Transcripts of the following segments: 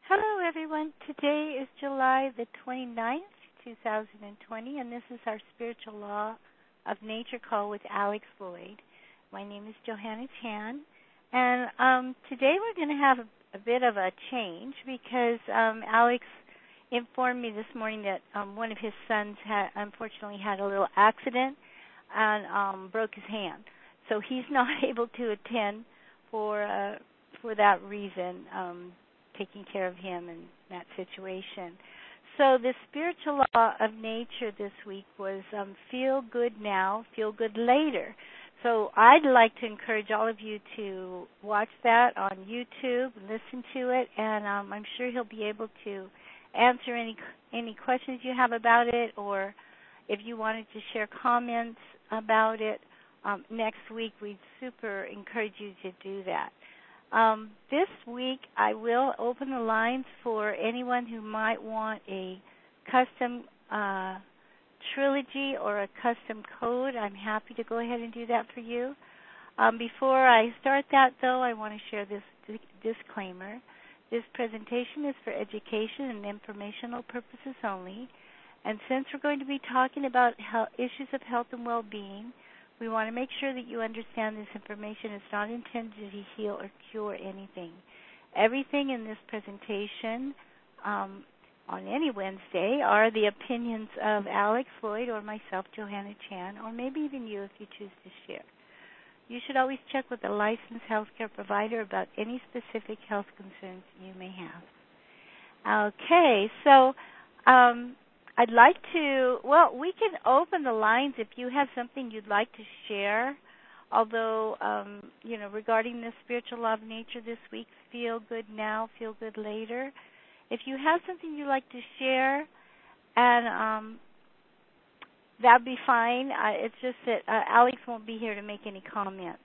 Hello, everyone. Today is July the 29th, 2020, and this is our Spiritual Law of Nature call with Alex Lloyd. My name is Johanna Chan, and today we're going to have a bit of a change because Alex informed me this morning that one of his sons unfortunately had a little accident and broke his hand. So he's not able to attend for that reason, taking care of him in that situation. So the spiritual law of nature this week was feel good now, feel good later. So I'd like to encourage all of you to watch that on YouTube, listen to it, and I'm sure he'll be able to answer any questions you have about it, or if you wanted to share comments about it next week, we'd super encourage you to do that. This week, I will open the lines for anyone who might want a custom trilogy or a custom code. I'm happy to go ahead and do that for you. Before I start that, though, I want to share this disclaimer. This presentation is for education and informational purposes only, and since we're going to be talking about issues of health and well-being, we want to make sure that you understand this information is not intended to heal or cure anything. Everything in this presentation on any Wednesday are the opinions of Alex Lloyd or myself, Johanna Chan, or maybe even you if you choose to share. You should always check with a licensed healthcare provider about any specific health concerns you may have. Okay, so I'd like to, we can open the lines if you have something you'd like to share, although, regarding the spiritual law of nature this week, feel good now, feel good later. If you have something you'd like to share, and that'd be fine. It's just that Alex won't be here to make any comments.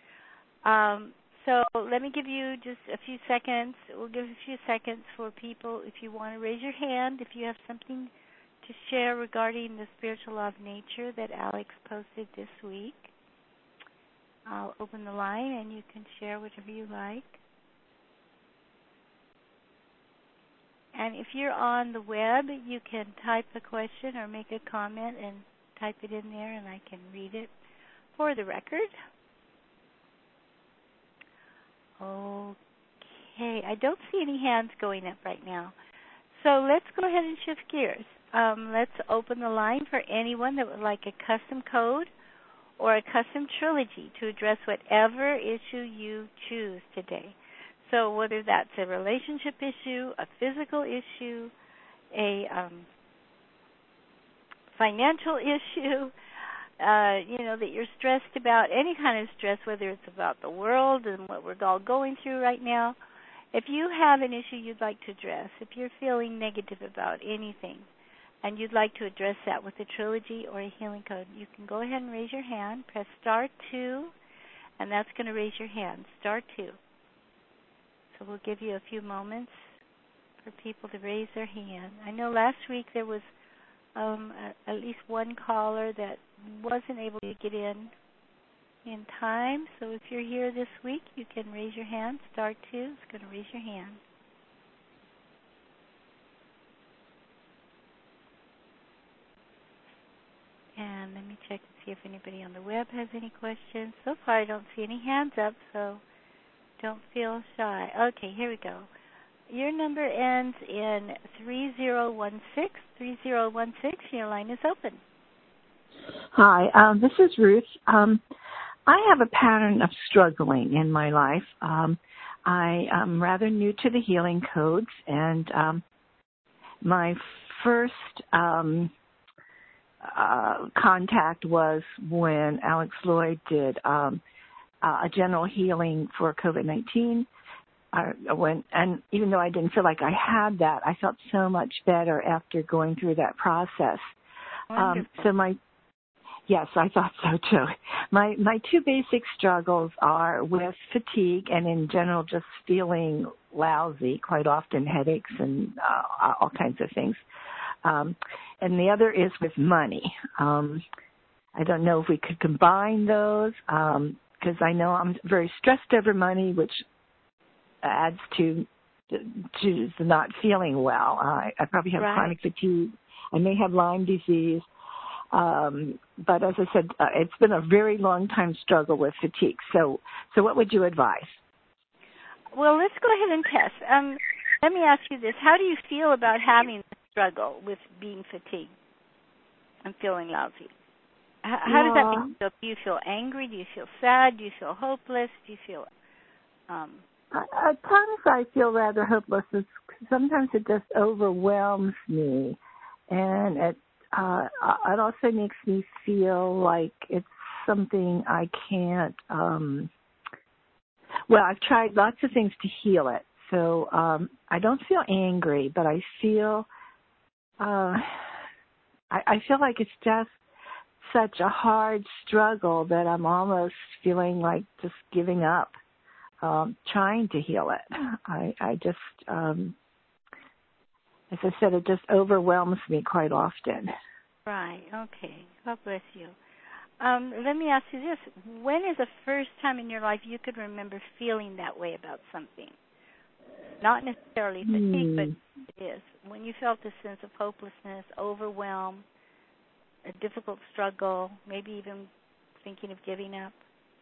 So let me give you just a few seconds. We'll give a few seconds for people if you want to raise your hand, if you have something to share regarding the spiritual law of nature that Alex posted this week. I'll open the line and you can share whatever you like. And if you're on the web, you can type a question or make a comment and type it in there and I can read it for the record. Okay, I don't see any hands going up right now. So let's go ahead and shift gears. Let's open the line for anyone that would like a custom code or a custom trilogy to address whatever issue you choose today. So whether that's a relationship issue, a physical issue, a financial issue, that you're stressed about, any kind of stress, whether it's about the world and what we're all going through right now. If you have an issue you'd like to address, if you're feeling negative about anything, and you'd like to address that with a trilogy or a healing code, you can go ahead and raise your hand. Press star 2, and that's going to raise your hand, star 2. So we'll give you a few moments for people to raise their hand. I know last week there was at least one caller that wasn't able to get in time. So if you're here this week, you can raise your hand, star 2. It's going to raise your hand. And let me check and see if anybody on the web has any questions. So far, I don't see any hands up, so don't feel shy. Okay, here we go. Your number ends in 3016. 3016, your line is open. Hi, this is Ruth. I have a pattern of struggling in my life. I am rather new to the healing codes, and my first contact was when Alex Lloyd did a general healing for COVID-19. And even though I didn't feel like I had that, I felt so much better after going through that process. Yes, I thought so too. My two basic struggles are with fatigue and in general just feeling lousy, quite often headaches and all kinds of things. And the other is with money. I don't know if we could combine those because I know I'm very stressed over money, which adds to to not feeling well. I probably have chronic fatigue. I may have Lyme disease. But as I said, it's been a very long time struggle with fatigue. So what would you advise? Well, let's go ahead and test. Let me ask you this. How do you feel about having the struggle with being fatigued and feeling lousy? How does that make you feel? Do you feel angry? Do you feel sad? Do you feel hopeless? Do you feel... At times I feel rather hopeless. Sometimes it just overwhelms me. And it also makes me feel like it's something I can't... I've tried lots of things to heal it. So I don't feel angry, but I feel I feel like it's just such a hard struggle that I'm almost feeling like just giving up, trying to heal it. I just, as I said, it just overwhelms me quite often. Right. Okay. God bless you. Let me ask you this. When is the first time in your life you could remember feeling that way about something? Not necessarily fatigue, but it is. When you felt a sense of hopelessness, overwhelm, a difficult struggle, maybe even thinking of giving up?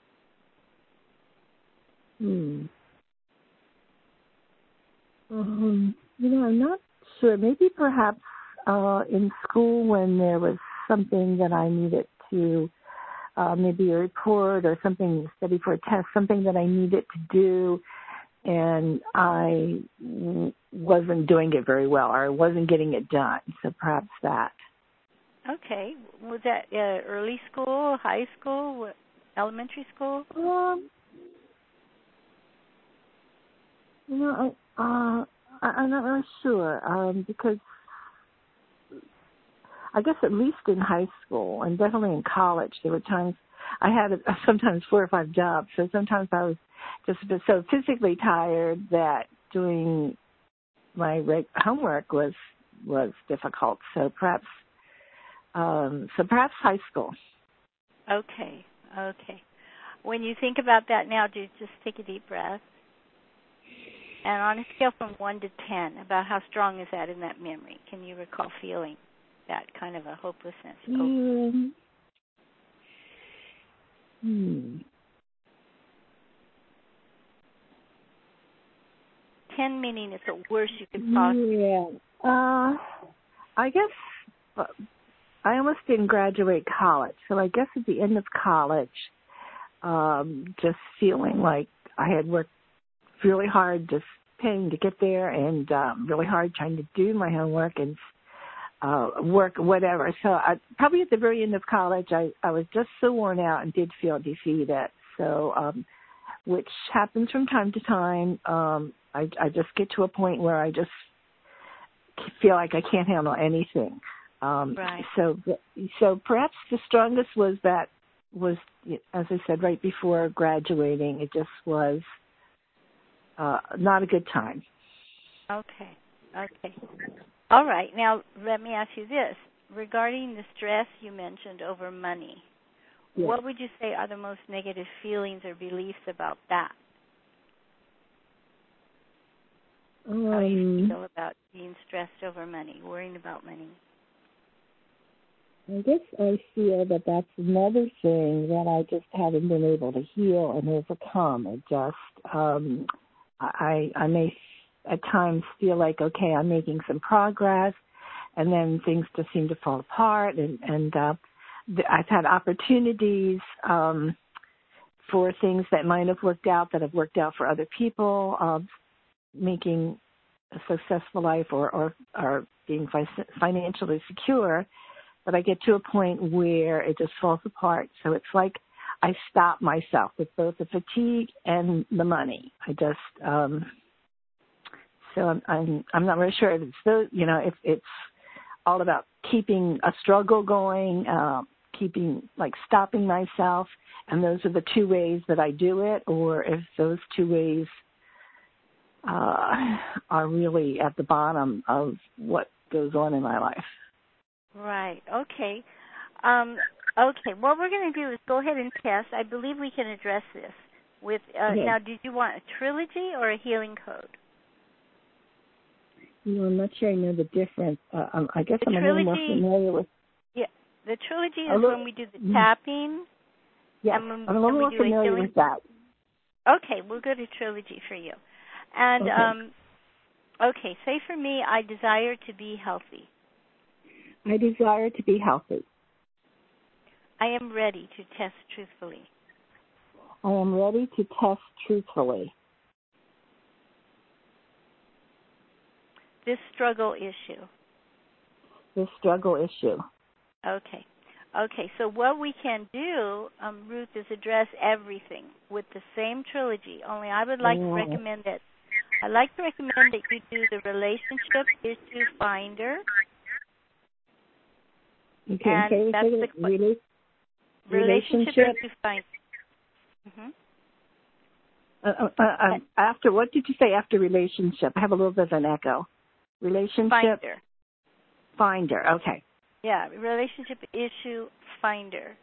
I'm not sure. Maybe perhaps in school when there was something that I needed to, maybe a report or something, study for a test, something that I needed to do, and I wasn't doing it very well, or I wasn't getting it done. So perhaps that. Okay. Was that early school, high school, elementary school? I'm not really sure because I guess at least in high school and definitely in college, there were times I had sometimes 4 or 5 jobs, so sometimes I was just so physically tired that doing my homework was difficult. So perhaps high school. Okay. When you think about that now, do you just take a deep breath? And on a scale from 1 to 10, about how strong is that in that memory? Can you recall feeling that kind of a hopelessness? 10 meaning it's the worst you could possibly. Yeah. I guess I almost didn't graduate college, so I guess at the end of college, just feeling like I had worked really hard, just paying to get there, and really hard trying to do my homework and work, whatever. So probably at the very end of college, I was just so worn out and did feel defeated. So, which happens from time to time. I just get to a point where I just feel like I can't handle anything. Right. So perhaps the strongest was, as I said, right before graduating. It just was not a good time. Okay. All right. Now, let me ask you this. Regarding the stress you mentioned over money, what would you say are the most negative feelings or beliefs about that? How do you feel about being stressed over money, worrying about money? I guess I feel that that's another thing that I just haven't been able to heal and overcome. It just, I may at times feel like, okay, I'm making some progress, and then things just seem to fall apart. And I've had opportunities for things that might have worked out that have worked out for other people, making a successful life or being financially secure. But I get to a point where it just falls apart. So it's like I stop myself with both the fatigue and the money. I just, so I'm not really sure if it's if it's all about keeping a struggle going, stopping myself, and those are the 2 ways that I do it, or if those 2 ways are really at the bottom of what goes on in my life. Right. Okay. Okay. What we're going to do is go ahead and test. I believe we can address this with. Now, did you want a trilogy or a healing code? I'm not sure I know the difference. I guess I'm a little more familiar with. Yeah, the trilogy is when we do the tapping. Yes, I'm a little more familiar with that. Okay, we'll go to trilogy for you. And, okay, say for me, I desire to be healthy. I desire to be healthy. I am ready to test truthfully. I am ready to test truthfully. This struggle issue. This struggle issue. Okay. Okay, so what we can do, Ruth, is address everything with the same trilogy, only I would like to recommend that. I'd like to recommend that you do the relationship issue finder. Okay, and that's the relationship issue finder. After, what did you say after relationship? I have a little bit of an echo. Relationship finder. Okay. Yeah, relationship issue finder.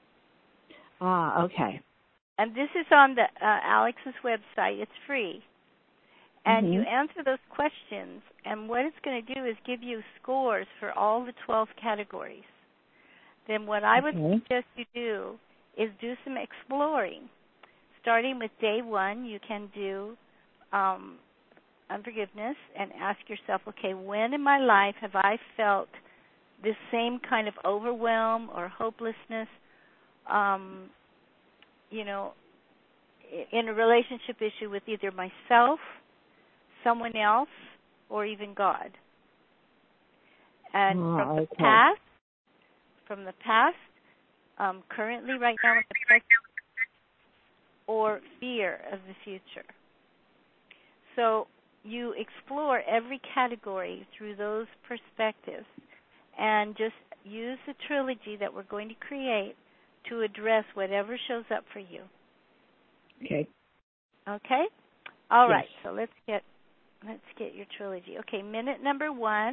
Okay. And this is on the Alex's website. It's free. And you answer those questions, and what it's going to do is give you scores for all the 12 categories. Then what I would suggest you do is do some exploring. Starting with day 1, you can do unforgiveness and ask yourself, okay, when in my life have I felt this same kind of overwhelm or hopelessness, in a relationship issue with either myself, someone else, or even God. And from the past, currently, right now, in the present, or fear of the future. So you explore every category through those perspectives and just use the trilogy that we're going to create to address whatever shows up for you. Okay. Okay? All right. So let's get your trilogy. Okay, minute number 1.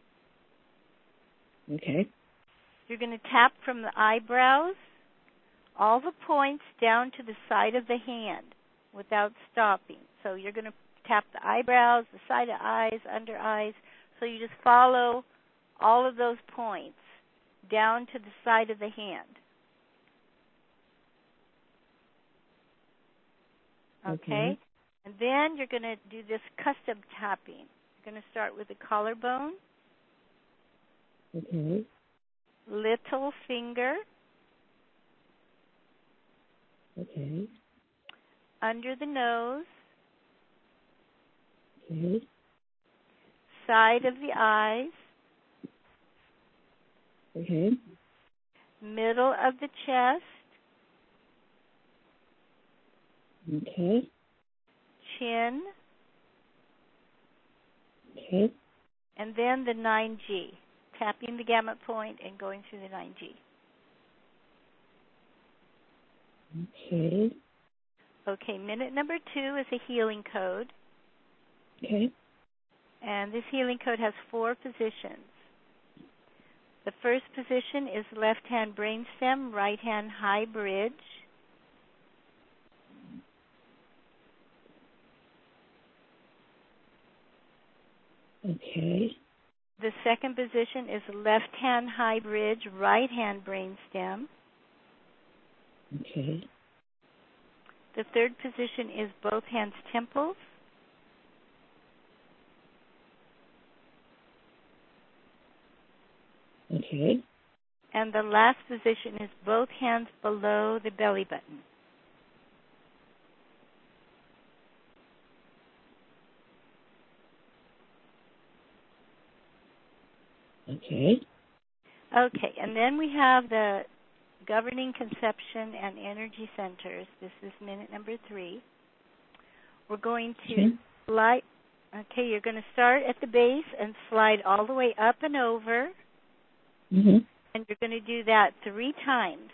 Okay. You're going to tap from the eyebrows all the points down to the side of the hand without stopping. So you're going to tap the eyebrows, the side of eyes, under eyes. So you just follow all of those points down to the side of the hand. Okay? And then you're going to do this custom tapping. You're going to start with the collarbone. Okay. Little finger. Okay. Under the nose. Okay. Side of the eyes. Okay. Middle of the chest. Okay. Chin. Okay. And then the 9G. Tapping the gamut point and going through the 9G. Okay. Okay, minute number 2 is a healing code. Okay. And this healing code has 4 positions. The first position is left hand brainstem, right hand high bridge. Okay. The second position is left hand high bridge, right hand brainstem. Okay. The third position is both hands temples. Okay. And the last position is both hands below the belly button. Okay. Okay, and then we have the governing conception and energy centers. This is minute number 3. We're going to slide. Okay, you're going to start at the base and slide all the way up and over. Mm-hmm. And you're going to do that 3 times.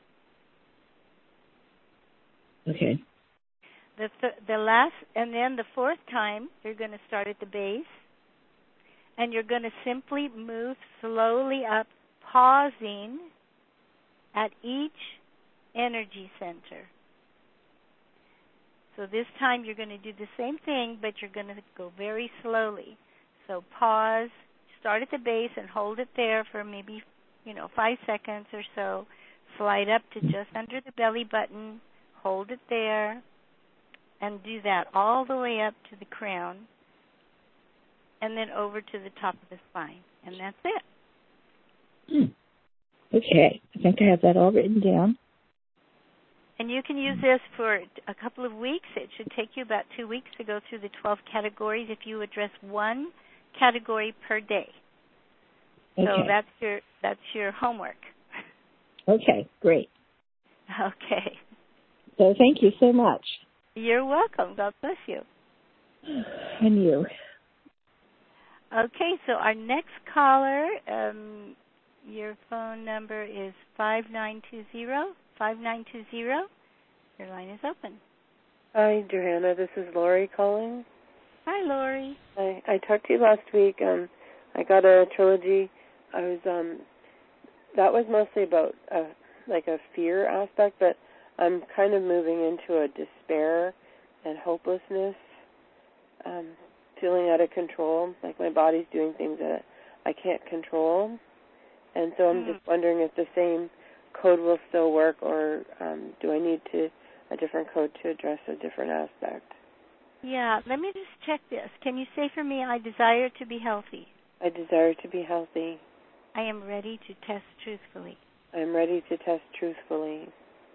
Okay. The last, and then the 4th time, you're going to start at the base, and you're going to simply move slowly up, pausing at each energy center. So this time you're going to do the same thing, but you're going to go very slowly. So So pause, start at the base and hold it there for maybe, 5 seconds or so. Slide up to just under the belly button, hold it there, and do that all the way up to the crown, and then over to the top of the spine. And that's it. Okay. I think I have that all written down. And you can use this for a couple of weeks. It should take you about 2 weeks to go through the 12 categories if you address one category per day. Okay. So that's your homework. Okay, great. Okay. So thank you so much. You're welcome. God bless you. And you. Okay, so our next caller, your phone number is 5920. 5920. Your line is open. Hi, Johanna. This is Lori calling. Hi, Lori. I talked to you last week. I got a trilogy. That was mostly about a fear aspect, but I'm kind of moving into a despair and hopelessness, feeling out of control, like my body's doing things that I can't control. And so I'm just wondering if the same code will still work, or do I need a different code to address a different aspect? Yeah, let me just check this. Can you say for me, I desire to be healthy? I desire to be healthy. I am ready to test truthfully. I am ready to test truthfully.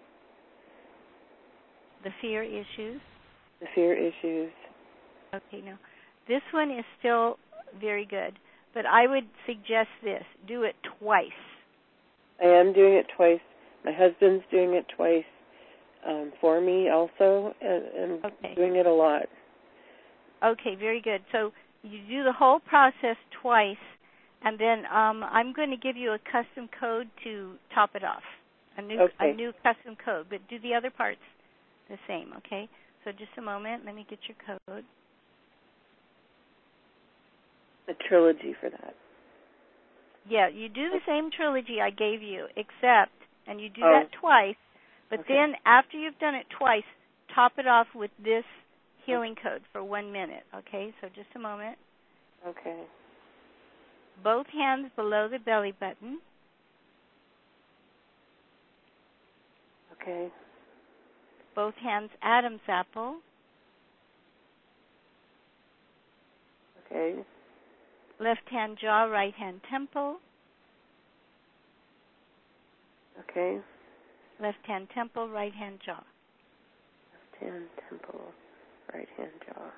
The fear issues. The fear issues. Okay, now, this one is still very good, but I would suggest this. Do it twice. I am doing it twice. My husband's doing it twice for me also, and okay. Doing it a lot. Okay, very good. So you do the whole process twice, and then I'm going to give you a custom code to top it off, a new custom code, but do the other parts the same, okay? So just a moment. Let me get your code. A trilogy for that. Yeah, you do the same trilogy I gave you, except, and you do that twice, but then after you've done it twice, top it off with this healing code for 1 minute, okay? So just a moment. Okay. Both hands below the belly button. Okay. Both hands Adam's apple. Okay. Left hand jaw, right hand temple. Okay. Left hand temple, right hand jaw. Left hand temple, right hand jaw.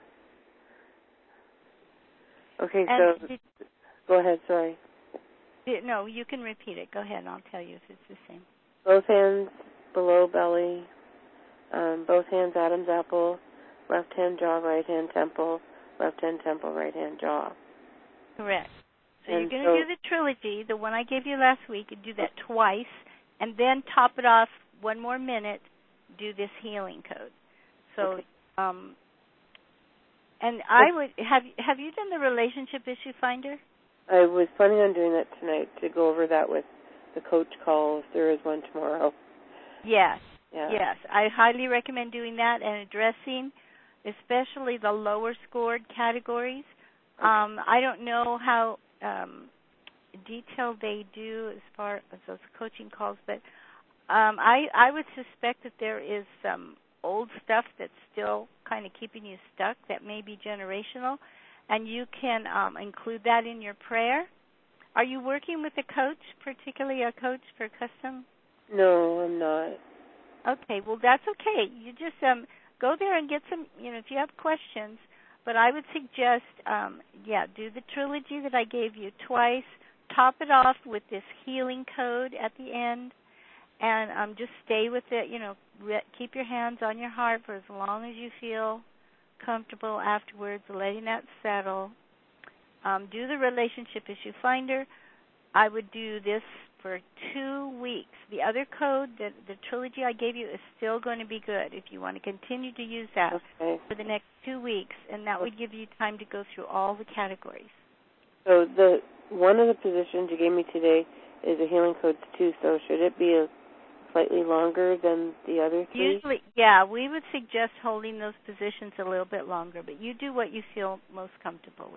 Okay, and so go ahead, sorry. No, you can repeat it. Go ahead, and I'll tell you if it's the same. Both hands below belly, both hands Adam's apple, left hand jaw, right hand temple, left hand temple, right hand jaw. Correct. So you're going to do the trilogy, the one I gave you last week, and do that twice, and then top it off 1 more minute, do this healing code. So, and I would, have you done the relationship issue finder? I was planning on doing that tonight to go over that with the coach call if there is one tomorrow. Yes. Yeah. Yes. I highly recommend doing that and addressing especially the lower scored categories. Okay. I don't know how detailed they do as far as those coaching calls, but I would suspect that there is some old stuff that's still kind of keeping you stuck that may be generational, and you can include that in your prayer. Are you working with a coach, particularly a coach for custom? No, I'm not. Okay, well, that's okay. You just go there and get some, if you have questions. But I would suggest, do the trilogy that I gave you twice, top it off with this healing code at the end, and just stay with it. Keep your hands on your heart for as long as you feel comfortable afterwards, letting that settle. Do the relationship issue finder. I would do this for 2 weeks. The other code, the trilogy I gave you, is still going to be good if you want to continue to use that for the next 2 weeks, and that would give you time to go through all the categories. So one of the positions you gave me today is a healing code 2, so should it be slightly longer than the other 3? Usually, we would suggest holding those positions a little bit longer, but you do what you feel most comfortable with.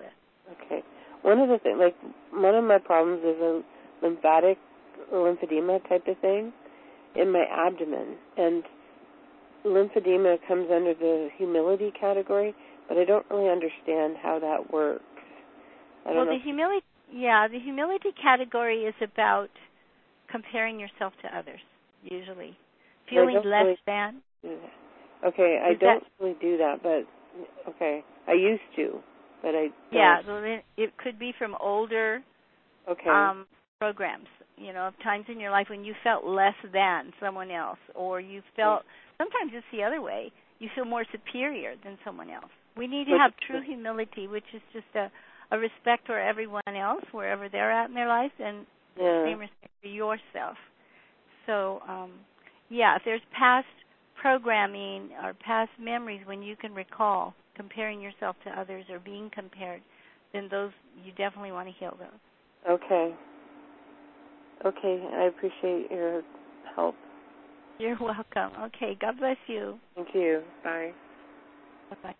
Okay. One of the things, like, one of my problems is a lymphatic or lymphedema type of thing in my abdomen. And lymphedema comes under the humility category, but I don't really understand how that works. The humility category is about comparing yourself to others, usually. Feeling less than. Okay, I don't really do that, but okay. I used to, but I don't. Yeah, it could be from older programs, times in your life when you felt less than someone else, or you felt, sometimes it's the other way, you feel more superior than someone else. We need to have true humility, which is just a respect for everyone else, wherever they're at in their life, and the same respect for yourself. So, if there's past programming or past memories when you can recall comparing yourself to others or being compared, then those, you definitely want to heal those. Okay. Okay, I appreciate your help. You're welcome. Okay, God bless you. Thank you. Bye. Bye-bye.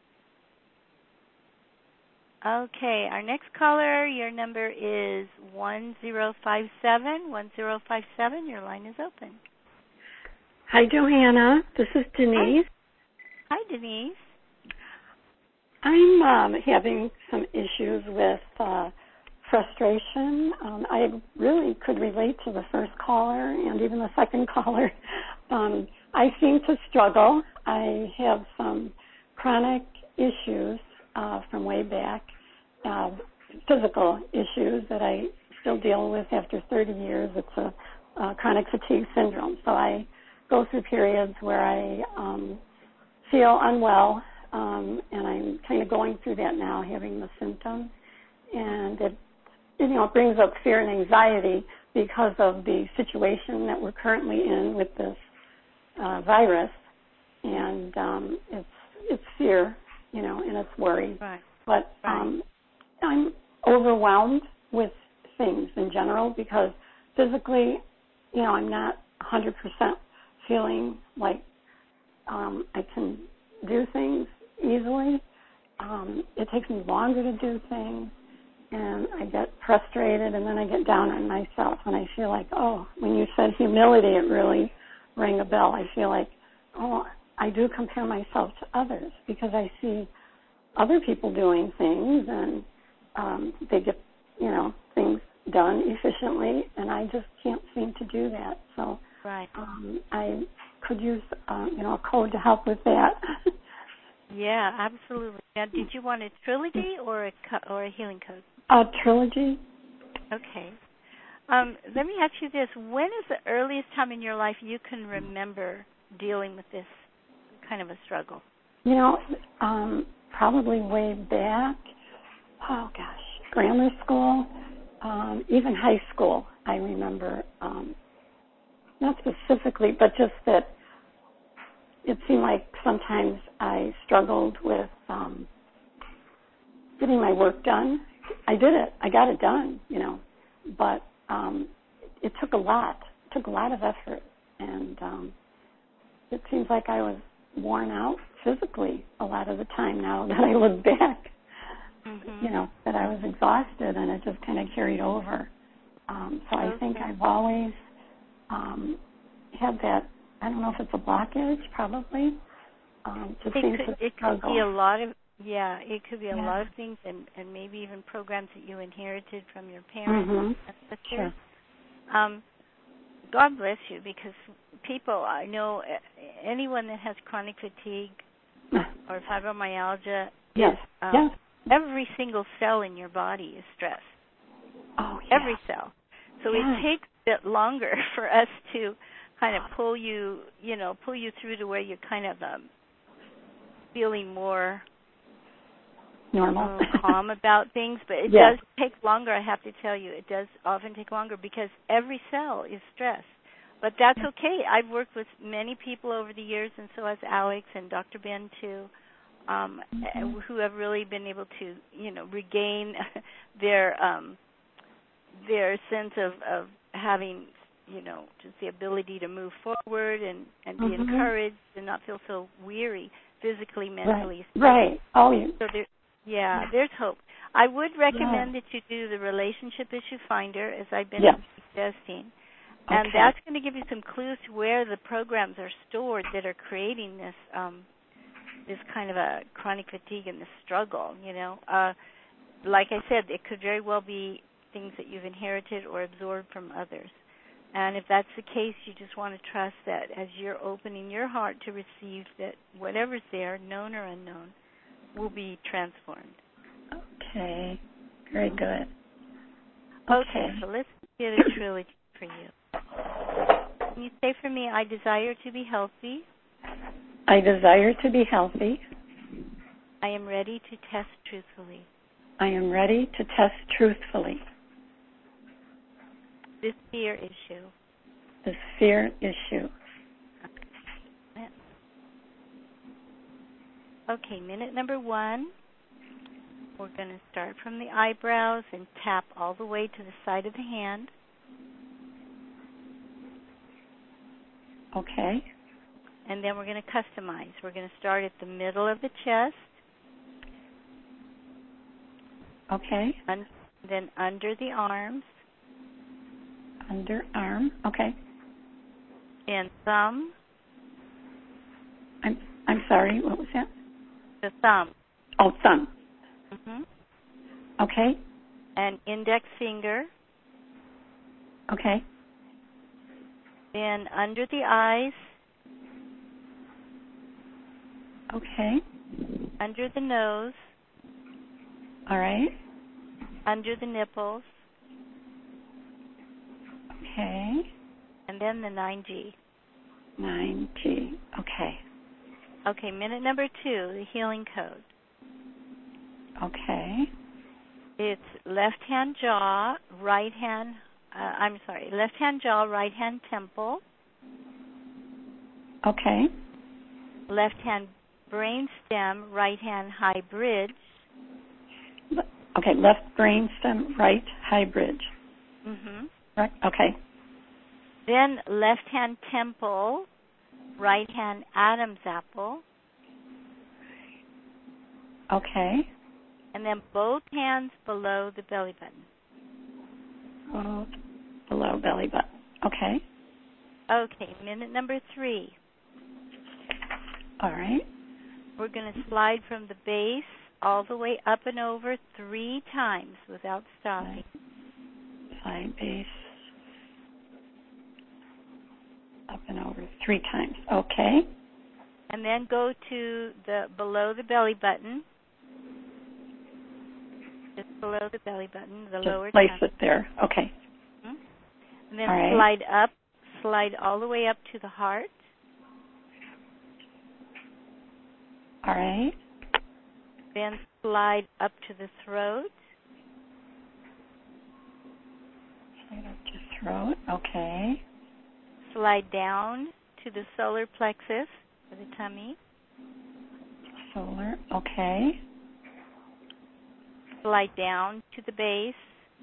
Okay, our next caller, your number is 1057. 1057, your line is open. Hi, Johanna. This is Denise. Hi, Denise. I'm having some issues with frustration. I really could relate to the first caller and even the second caller. I seem to struggle. I have some chronic issues from way back, physical issues that I still deal with after 30 years. It's a chronic fatigue syndrome. So I go through periods where I feel unwell, and I'm kind of going through that now, having the symptoms. And it brings up fear and anxiety because of the situation that we're currently in with this virus. And it's fear, and it's worry. Right. But I'm overwhelmed with things in general because physically, I'm not 100% feeling like I can do things easily. It takes me longer to do things, and I get frustrated, and then I get down on myself, and I feel like, when you said humility, it really rang a bell. I feel like, I do compare myself to others because I see other people doing things, and they get, things done efficiently, and I just can't seem to do that. So I could use, a code to help with that. Yeah, absolutely. Now, did you want a trilogy or a healing code? A trilogy. Okay. Let me ask you this. When is the earliest time in your life you can remember dealing with this kind of a struggle? Probably way back, grammar school, even high school, I remember, not specifically, but just that it seemed like sometimes I struggled with getting my work done. I did it. I got it done, but it took a lot. It took a lot of effort, and it seems like I was worn out physically a lot of the time now that I look back, that I was exhausted, and it just kind of carried over. So I think I've always had that, I don't know if it's a blockage, probably. It could be a lot of, it could be a lot of things, and maybe even programs that you inherited from your parents. Sure. God bless you, because people, I know anyone that has chronic fatigue or fibromyalgia, every single cell in your body is stressed. Every cell. So it takes a bit longer for us to kind of pull you through to where you're kind of feeling more normal, calm about things. But it does take longer, I have to tell you. It does often take longer because every cell is stressed. But that's okay. I've worked with many people over the years, and so has Alex and Dr. Ben too, who have really been able to, regain their sense of having, just the ability to move forward and be encouraged and not feel so weary physically, mentally. Right. Oh, So there's hope. I would recommend that you do the relationship issue finder, as I've been suggesting. And that's going to give you some clues to where the programs are stored that are creating this this kind of a chronic fatigue and the struggle, you know. Like I said, it could very well be things that you've inherited or absorbed from others. And if that's the case, you just want to trust that as you're opening your heart to receive that whatever's there, known or unknown, will be transformed. Okay. Very good. Okay, so let's get a trilogy for you. Can you say for me, I desire to be healthy. I desire to be healthy. I am ready to test truthfully. I am ready to test truthfully. This fear issue. This fear issue. Okay, minute number 1. We're going to start from the eyebrows and tap all the way to the side of the hand. Okay. And then we're going to customize. We're going to start at the middle of the chest. Okay. And then under the arms. Underarm. Okay. And thumb. I'm sorry. What was that? The thumb. Oh, thumb. Mm-hmm. Okay. And index finger. Okay. Then under the eyes. Okay. Under the nose. All right. Under the nipples. Okay. And then the 9G. 9G. Okay. Okay, minute number 2, the healing code. Okay. It's left hand jaw, right hand, left hand jaw, right hand temple. Okay. Left hand brain stem, right hand high bridge. Okay, left brain stem, right high bridge. Mm-hmm. Right. Okay. Then left hand temple, right hand Adam's apple. Okay. And then both hands below the belly button. Below belly button. Okay. Okay, minute number 3. All right. We're going to slide from the base all the way up and over 3 times without stopping. Side base. Up and over 3 times. Okay. And then go to the below the belly button. Just below the belly button, the lower place tongue. it there. Okay. Mm-hmm. And then all slide all the way up to the heart. All right. Then slide up to the throat. Slide up to throat. Okay. Slide down to the solar plexus for the tummy. Solar. Okay. Slide down to the base.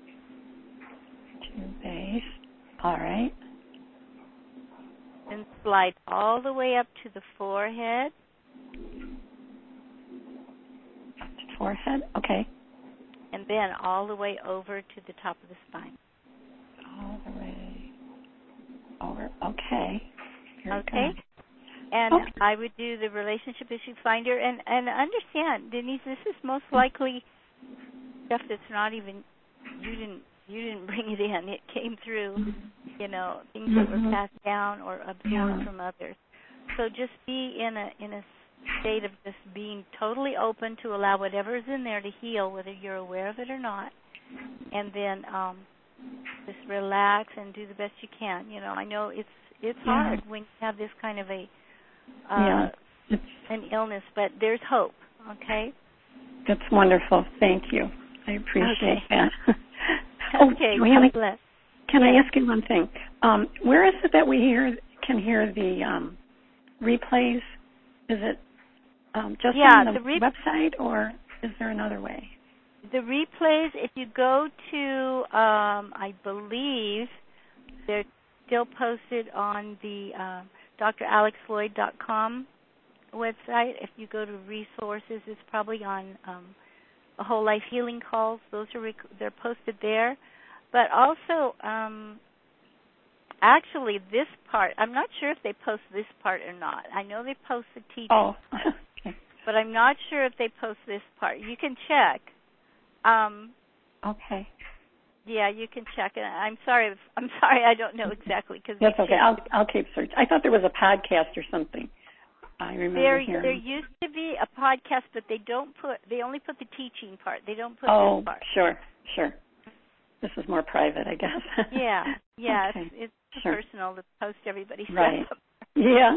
To base. All right. Then slide all the way up to the forehead. Up to forehead. Okay. And then all the way over to the top of the spine. All the way over. Okay. Very okay. Good. And I would do the relationship issue finder. And understand, Denise, this is most likely stuff that's not even, you didn't bring it in. It came through, things that were passed down or absorbed from others. So just be in a state of just being totally open to allow whatever is in there to heal, whether you're aware of it or not. And then just relax and do the best you can. I know it's hard when you have this kind of an illness, but there's hope. Okay. That's wonderful. Thank you. I appreciate that. Okay. Can I ask you one thing? Where is it that we can hear the replays? Is it just on the website, or is there another way? The replays, if you go to, I believe they're still posted on the dralexfloyd.com website. If you go to resources, it's probably on Whole Life Healing Calls. Those are they're posted there. But also, actually, this part, I'm not sure if they post this part or not. I know they post the teaching part, okay. but I'm not sure if they post this part. You can check. Okay. Yeah, you can check it. I'm sorry, I don't know exactly because that's okay. I'll keep searching. I thought there was a podcast or something. I remember hearing. There used to be a podcast, but they only put the teaching part. They don't put this part. Sure. This is more private, I guess. Yeah. Okay. It's personal to post everybody's right. stuff. Yeah.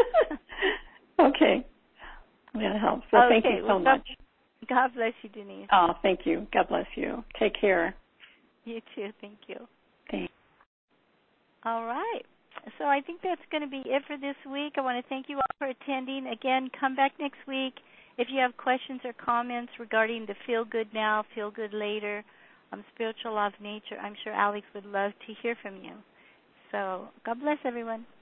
Okay. That helps. Well, thank you so much. God bless you, Denise. Oh, thank you. God bless you. Take care. You too. Thank you. Thanks. All right. So I think that's going to be it for this week. I want to thank you all for attending. Again, come back next week. If you have questions or comments regarding the Feel Good Now, Feel Good Later, Spiritual Law of Nature, I'm sure Alex would love to hear from you. So God bless everyone.